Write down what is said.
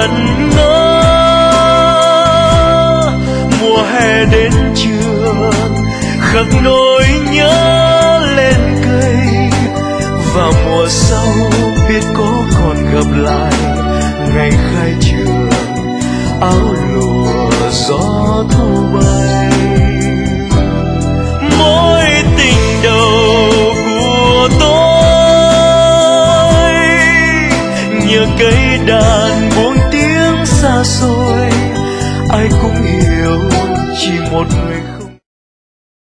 ngẩn ngơ. Mùa hè đến trường khắc nỗi nhớ lên cây, và mùa sau biết có còn gặp lại ngày khai trường, áo lụa gió thu bay. Mối tình đầu của tôi nhờ cây đàn buông tiếng xa xôi, ai cũng hiểu chỉ một mình